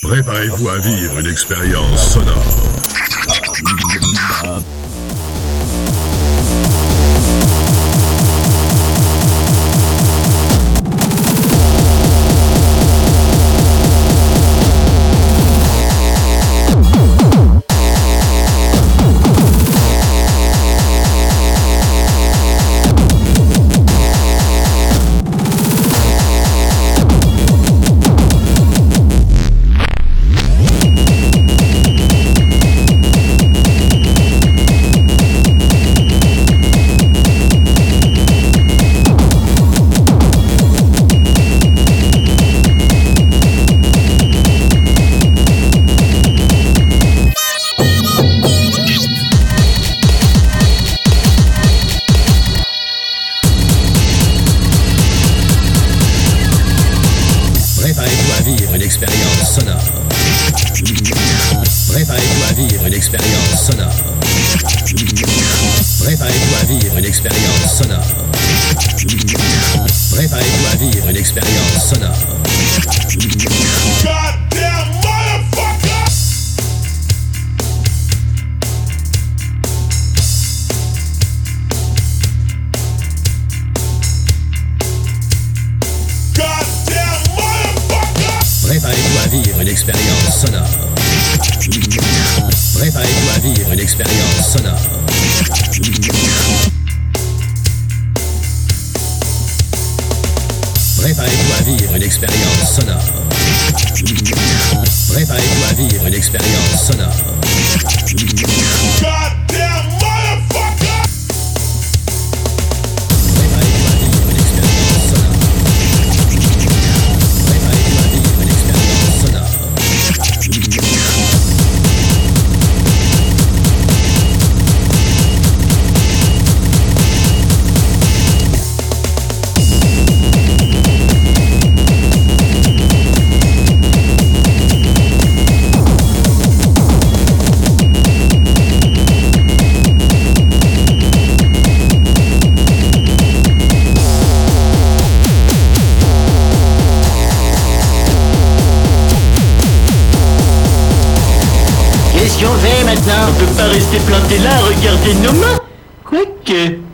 Préparez-vous à vivre une expérience sonore. Préparez-vous à vivre une expérience sonore. Préparez-vous à vivre une expérience sonore. Préparez-vous à vivre une expérience sonore. Préparez-vous à vivre une expérience sonore. Goddamn motherfucker! Goddamn motherfucker! Préparez-vous à vivre une expérience sonore. Préparez-vous à vivre une expérience sonore. Préparez-vous à vivre une expérience sonore. Préparez-vous à vivre une expérience sonore. Goddamn motherfucker! Préparez-vous à vivre une expérience sonore. Préparez-vous à vivre une expérience sonore. Qu'est-ce qu'on fait maintenant? On peut pas rester planté là à regarder nos mains? Quoique...